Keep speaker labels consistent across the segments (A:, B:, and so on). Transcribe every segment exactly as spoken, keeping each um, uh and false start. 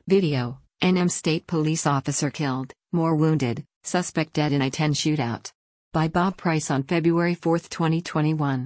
A: Video: N M State Police officer killed, more wounded, suspect dead in I ten shootout. By Bob Price on February fourth, twenty twenty-one.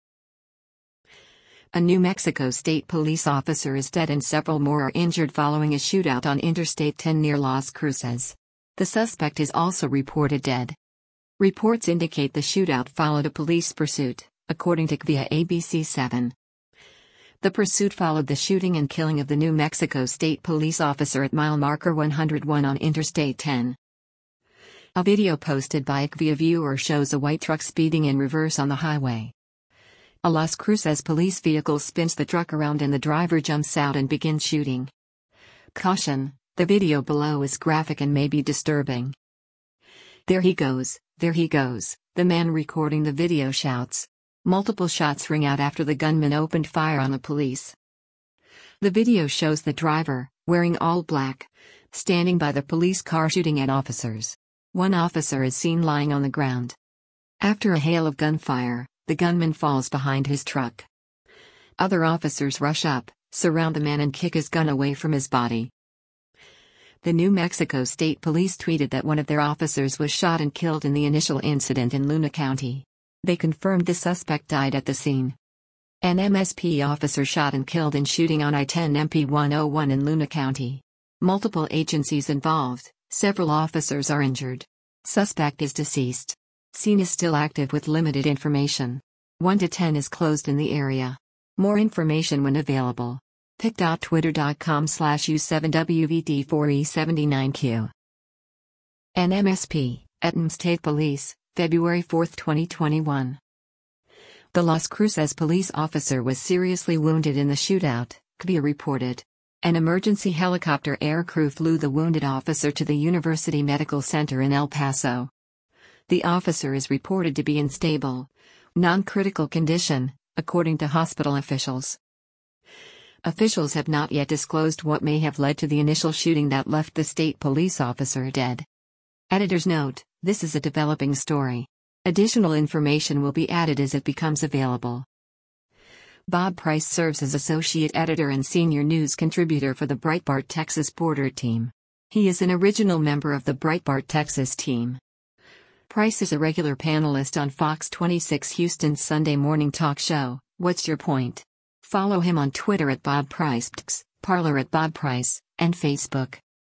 A: A New Mexico State Police officer is dead and several more are injured following a shootout on Interstate ten near Las Cruces. The suspect is also reported dead. Reports indicate the shootout followed a police pursuit, according to via A B C seven. The pursuit followed the shooting and killing of the New Mexico State Police officer at mile marker one hundred one on Interstate ten. A video posted by a via viewer shows a white truck speeding in reverse on the highway. A Las Cruces police vehicle spins the truck around and the driver jumps out and begins shooting. Caution: the video below is graphic and may be disturbing. "There he goes, there he goes," the man recording the video shouts. Multiple shots ring out after the gunman opened fire on the police. The video shows the driver, wearing all black, standing by the police car shooting at officers. One officer is seen lying on the ground. After a hail of gunfire, the gunman falls behind his truck. Other officers rush up, surround the man and kick his gun away from his body. The New Mexico State Police tweeted that one of their officers was shot and killed in the initial incident in Luna County. They confirmed the suspect died at the scene. An M S P officer shot and killed in shooting on I ten M P one oh one in Luna County. Multiple agencies involved, several officers are injured. Suspect is deceased. Scene is still active with limited information. one to ten is closed in the area. More information when available. pic.twitter.com slash U7WVD4E79Q. N M S P, N M State Police, February fourth, twenty twenty-one. The Las Cruces police officer was seriously wounded in the shootout, C B A reported. An emergency helicopter air crew flew the wounded officer to the University Medical Center in El Paso. The officer is reported to be in stable, non-critical condition, according to hospital officials. Officials have not yet disclosed what may have led to the initial shooting that left the state police officer dead. Editor's note: this is a developing story. Additional information will be added as it becomes available. Bob Price serves as associate editor and senior news contributor for the Breitbart Texas Border team. He is an original member of the Breitbart Texas team. Price is a regular panelist on Fox twenty-six Houston's Sunday morning talk show, What's Your Point? Follow him on Twitter at Bob Price, Parler at Bob Price, and Facebook.